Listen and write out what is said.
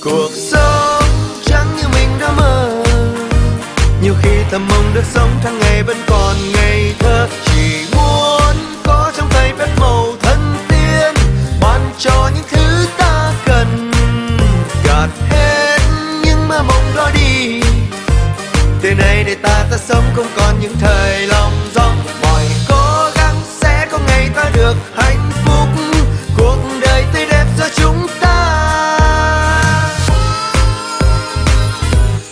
Cuộc sống chẳng như mình đã mơ, nhiều khi thầm mong được sống tháng ngày vẫn còn ngây thơ. Chỉ muốn có trong tay phép màu thân tiên, ban cho những thứ ta cần. Gạt hết những mơ mộng đó đi, từ nay để ta sống không còn những thời